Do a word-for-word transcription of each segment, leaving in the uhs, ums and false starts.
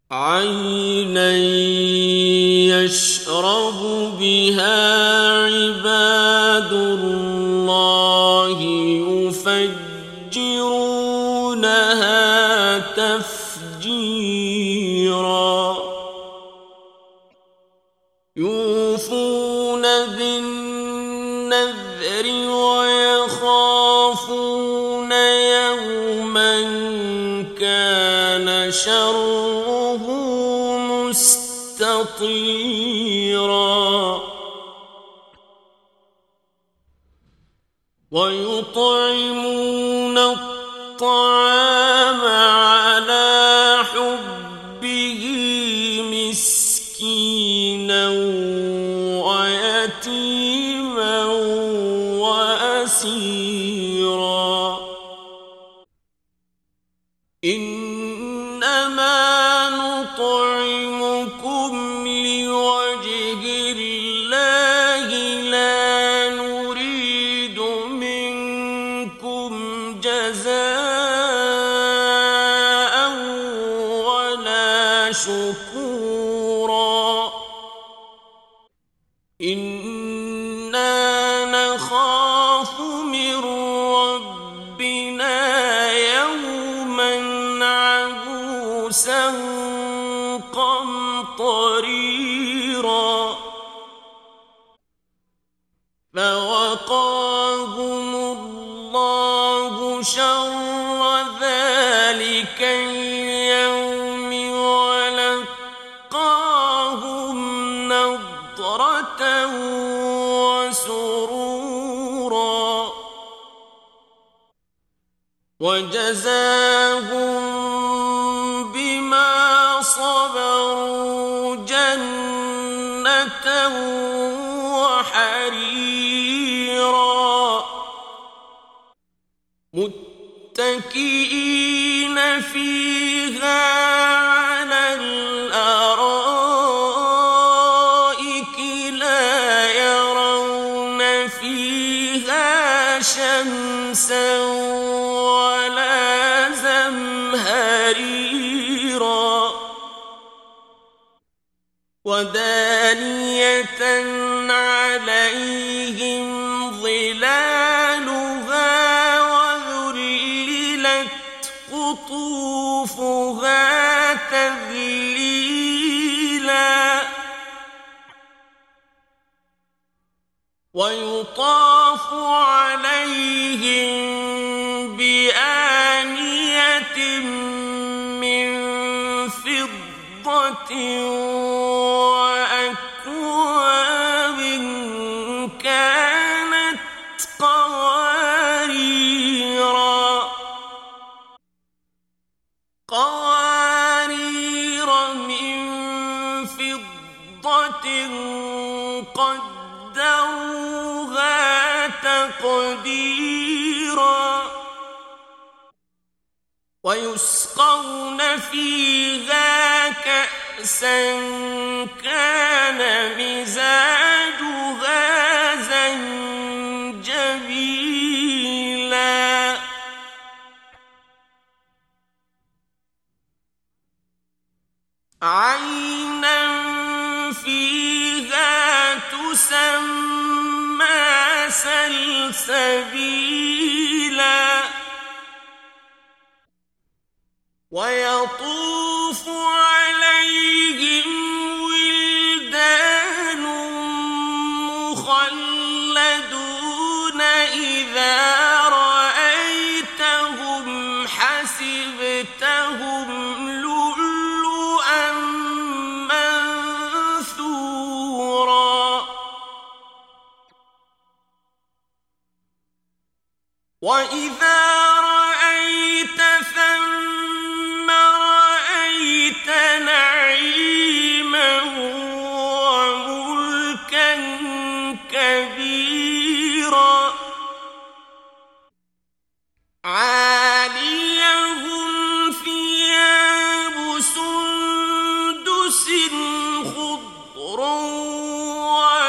عينا يشرب بها عباد الله يفجرونها تفجيرا يوفون بالنذر ويخافون يوما كان شره مستطيرا ويطعمون الطعام على حبه مسكينا ويتيما وأسيرا إنما نطعمكم لوجه الله لا نريد منكم جزاء ولا شكورا إنا نخاف من ربنا يوما عبوسا قمطريرا فوقاهم الله شر ذلك اليوم ولقاهم نضرة وسرورا وجزاهم بما صبروا جنة وحريرا متكئين فيها على الأرائك لا يرون فيها شمسا ولا زمهريرا ودانية عليهم ظلالها وذللت قطوفها تذليلا ويطاف عليهم بآنية من فضة وأكواب كانت قواريرا قوارير من فضة قدروها تقديرا ويسقون فيها كأسا كان مزاجها زنجبيلا عينا فيها تسمى سلسبيلا ويطوف عليهم ولدان مخلدون إذا رأيتهم حسبتهم لؤلؤا منثورا وإذا رأيت ثم رأيت نعيما وملكا كبيرا عاليهم ثياب سندس خضر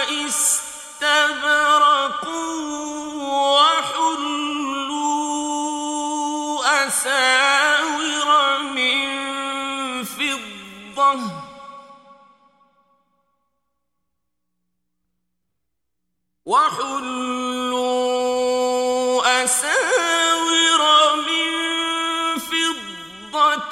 واستبرق وحلوا فِضَّةٍ وَحُلُّوا أَسَاوِرَ مِن فِضَّةٍ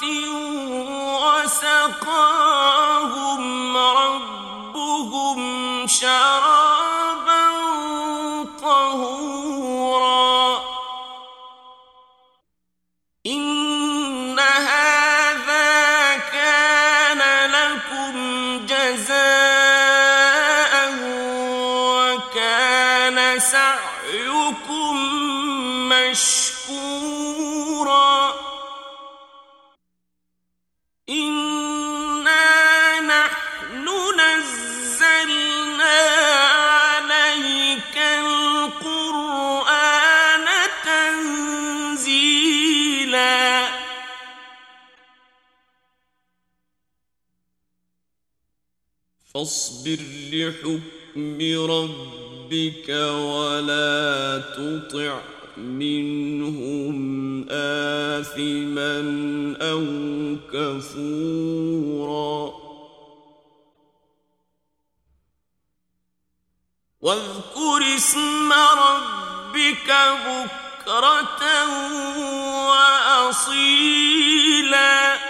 وَسَقَاهُمْ رَبُّهُمْ شَرَابًا طَهُورًا إِنَّ هَٰذَا كَانَ لَكُمْ جَزَاءً وَكَانَ سَعْيُكُمْ مَشْكُورًا إِنَّا نَحْنُ نَزَّلْنَا عَلَيْكَ الْقُرْآنَ تَنزِيلًا فاصبر لحكم ربك ولا تطع منهم آثما أو كفورا واذكر اسم ربك بكرة وأصيلا